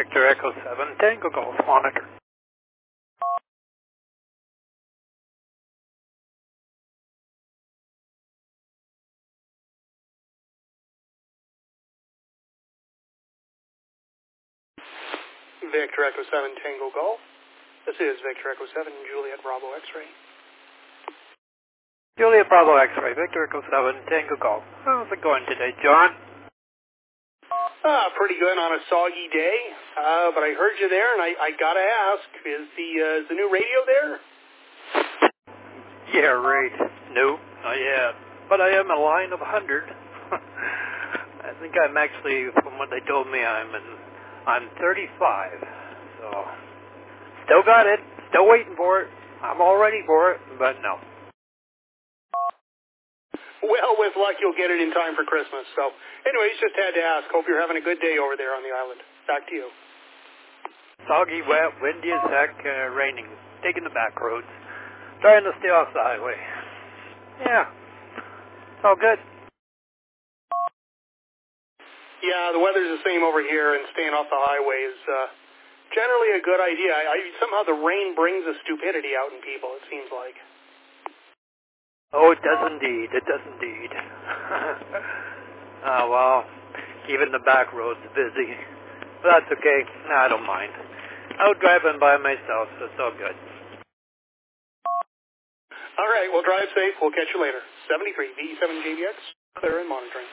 Victor Echo 7, Tango Golf Monitor. Victor Echo 7, Tango Golf. This is Victor Echo 7, Juliet Bravo X-Ray. Juliet Bravo X-Ray, Victor Echo 7, Tango Golf. How's it going today, John? Pretty good on a soggy day, but I heard you there, and I gotta ask, is the new radio there? Yeah, right. No, not yet. But I am a line of 100. I think I'm actually, from what they told me, I'm 35. So, still got it. Still waiting for it. I'm all ready for it, but no. Well, with luck, you'll get it in time for Christmas. So, anyways, just had to ask. Hope you're having a good day over there on the island. Back to you. Soggy, wet, windy as heck, raining. Taking the back roads. Trying to stay off the highway. Yeah. It's all good. Yeah, the weather's the same over here, and staying off the highway is generally a good idea. Somehow the rain brings a stupidity out in people, it seems like. Oh, it does indeed. It does indeed. Oh, well, even the back road's busy. But that's okay. No, I don't mind. Out driving by myself, so it's all good. All right, well, drive safe. We'll catch you later. 73 V7JVX, clear and monitoring.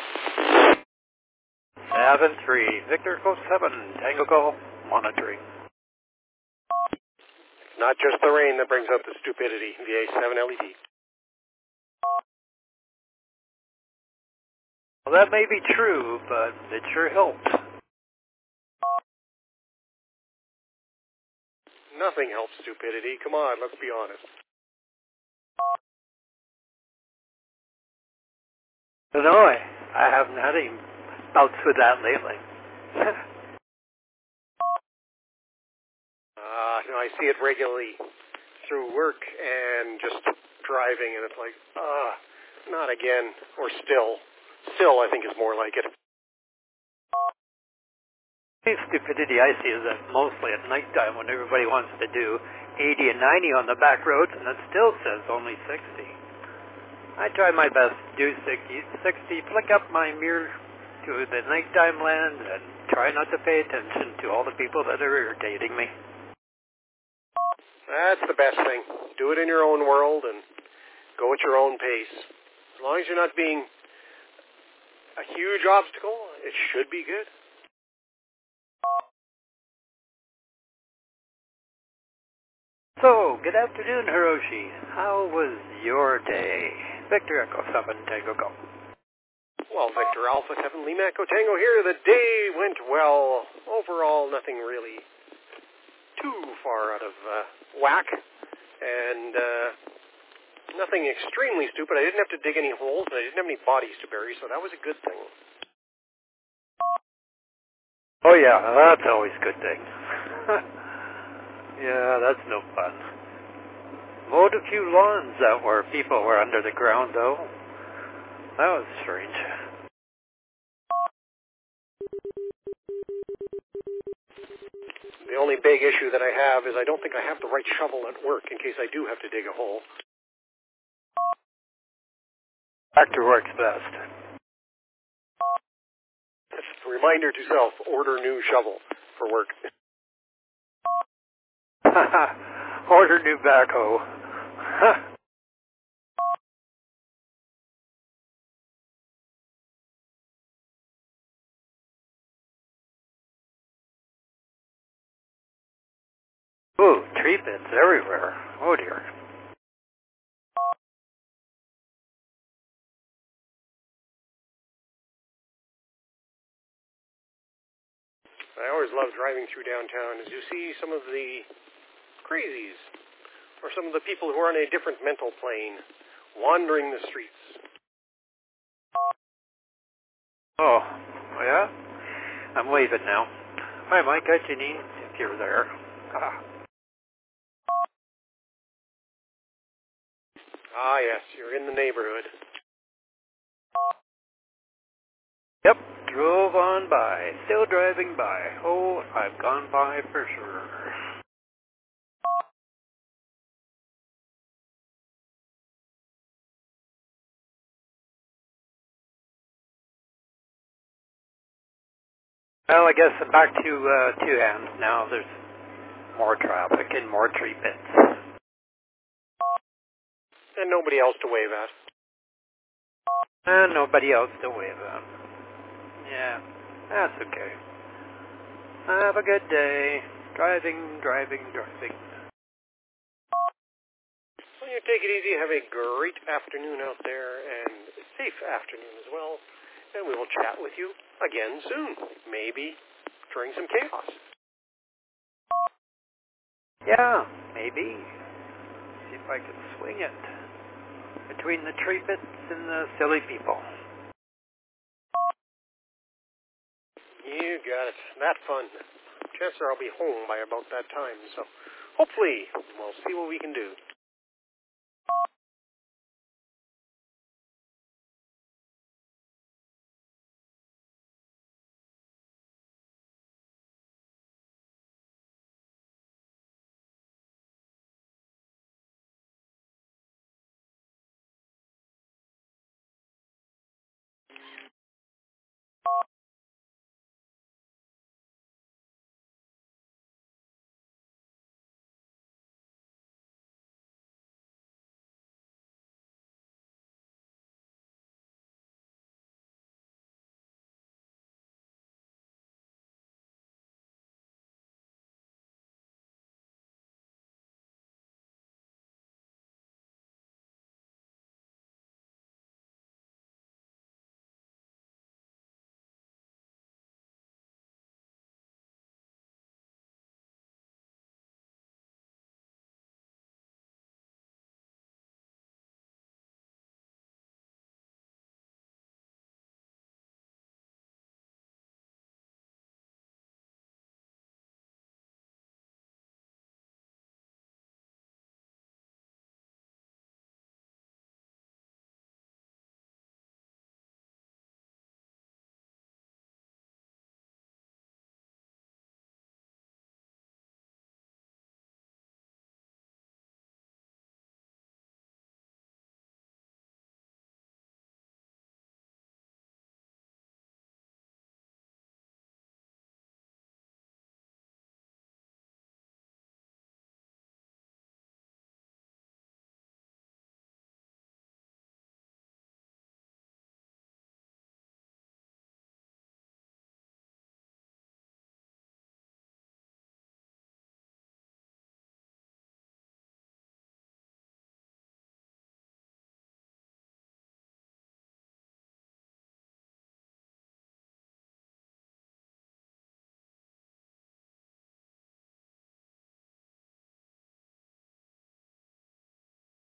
7-3, Victor Echo 7, Tango Golf, monitoring. Not just the rain that brings out the stupidity, VA7 LED. Well, that may be true, but it sure helps. Nothing helps stupidity. Come on, let's be honest. No, I haven't had any bouts with that lately. I see it regularly through work and just driving, and it's like, not again, or still. Still, I think is more like it. The stupidity I see is that mostly at nighttime when everybody wants to do 80 and 90 on the back roads, and it still says only 60. I try my best to do 60, flick up my mirror to the nighttime land, and try not to pay attention to all the people that are irritating me. That's the best thing. Do it in your own world and go at your own pace. As long as you're not being a huge obstacle, it should be good. So, good afternoon, Hiroshi. How was your day? Victor Echo 7, Tango Golf. Well, Victor Alpha 7 Lima Echo Tango here. The day went well. Overall, nothing really too far out of whack. And nothing extremely stupid. I didn't have to dig any holes, and I didn't have any bodies to bury, so that was a good thing. Oh, yeah, that's always a good thing. Yeah, that's no fun. Mowed a few lawns out where people were under the ground, though. That was strange. The only big issue that I have is I don't think I have the right shovel at work in case I do have to dig a hole. Tractor works best. It's a reminder to self, order new shovel for work. Order new backhoe. Ooh, tree pits everywhere. Oh dear. I always love driving through downtown as you see some of the crazies or some of the people who are on a different mental plane wandering the streets. Oh, yeah? I'm leaving now. Hi, Mike. Hi, Janine, if you're there. Yes, you're in the neighborhood. Yep, drove on by, still driving by. Oh, I've gone by for sure. Well, I guess back to two hands now. There's more traffic and more tree pits. And nobody else to wave at. And nobody else to wave at. Yeah, that's okay. Have a good day. Driving. Well, you take it easy. Have a great afternoon out there, and a safe afternoon as well. And we will chat with you again soon. Maybe during some chaos. Yeah, maybe. See if I can swing it between the tree pits and the silly people. You got it. That fun. Chances are I'll be home by about that time, so hopefully we'll see what we can do.